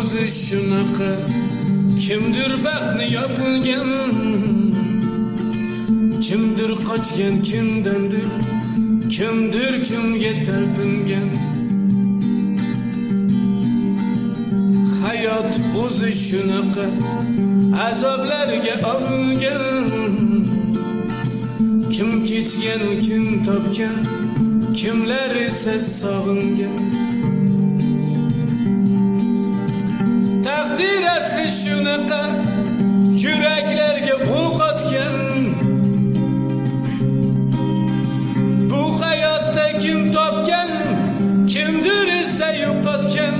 o'zi shunaqa, kimdir baxtni yopilgan, kimdir qochgan kimdandir, kimdir kimga talpingan. Hayot o'zi shunaqa, azoblarga olingan, kim kechgan kim topgan, kimlar esa sog'ingan. Taqdir asli shunaqa, yuraklarga o'q otgan. Bu hayotda kim topgan, kimdir esa yo'qotgan.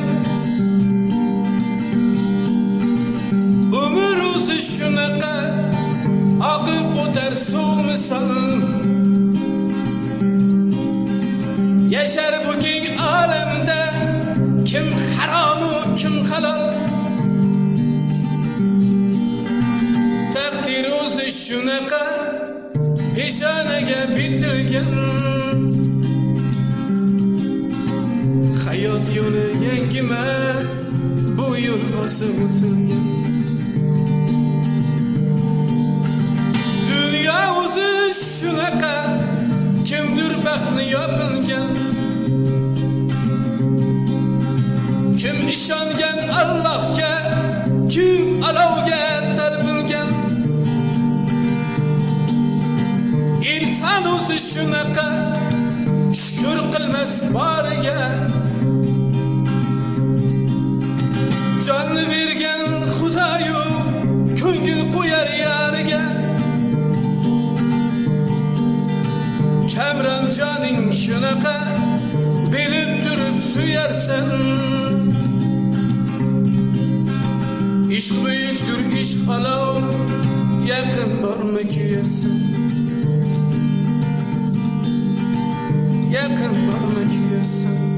Umr o'zi shunaqa, oqib o'tar suv misol. Yashar bu keng olamda, kim harom kim halol. Taqdir o'zi shunaqa, peshonaga bitilgan. Hayot yo'li yangimas, bu yo'l bosib o'tilgan. Dunyo o'zi shunaqa, kimdir baxtni yopilgan, kim ishongan Allohga, kim olovga talpingan. Inson o'zi shunaqa, shukr qilmas boriga, jonni bergan Xudoyu ko'ngil qo'yar yariga. Kamron joning shunaqa, bilib turib suyarsan. Ishq buyukdir, ishq olov, yaqin borma kuyasan. Yaqin borma kuyasan.